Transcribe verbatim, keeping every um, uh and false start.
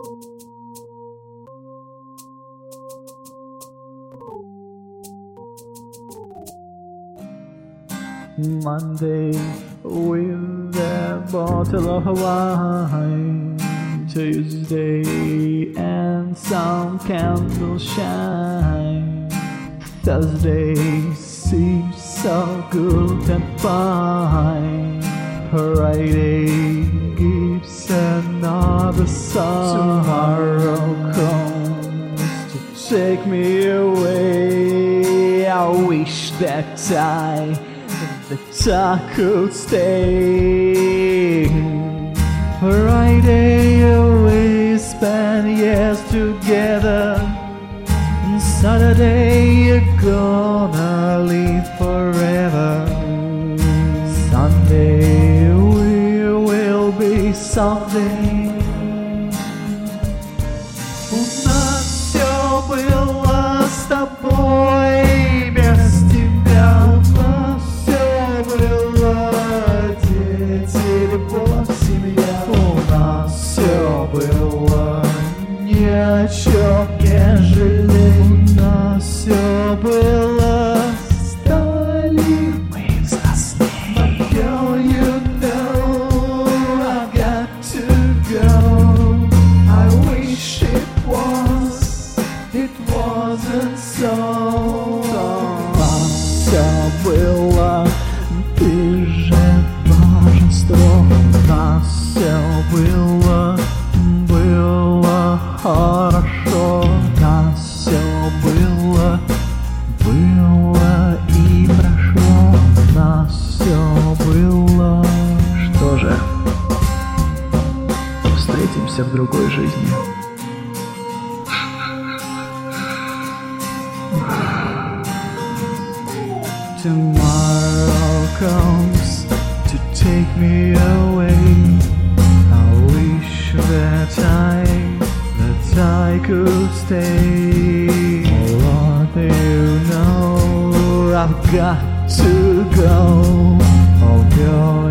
Monday with a bottle of wine, Tuesday and some candle shine, Thursday seems so good and fine, Friday gives another sign, tomorrow comes to take me away. I wish that I that I could stay. Friday we spend years together, and Saturday you're gonna live forever. Sunday we will be something. У нас все было с тобой, без тебя у нас было дети, любовь, семья. У нас все было, ни о чем не жалей. У нас все было, стали мы взрослей. But girl, you know I got to go. I wish it was, it wasn't so. У нас все было, ты же божество. У нас все было, было хорошо. У нас все было, было и прошло. У нас все было. Что же, встретимся в другой жизни. Tomorrow comes to take me away. I wish that I, that I could stay. Oh Lord, you know I've got to go. Oh girl,